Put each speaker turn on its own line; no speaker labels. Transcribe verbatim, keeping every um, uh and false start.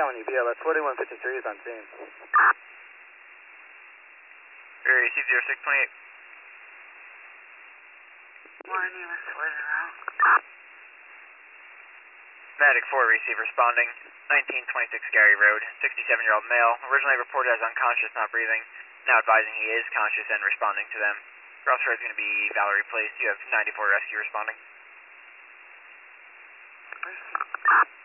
County, B L S forty-one fifty-three is on scene.
Area received zero six twenty-eight.
Morning, what's the weather out?
Medic four receive responding, nineteen twenty-six Gary Road, sixty-seven-year-old male, originally reported as unconscious, not breathing, now advising he is conscious and responding to them. Route is going to be Valerie Place. You have ninety-four rescue responding.
Rescue.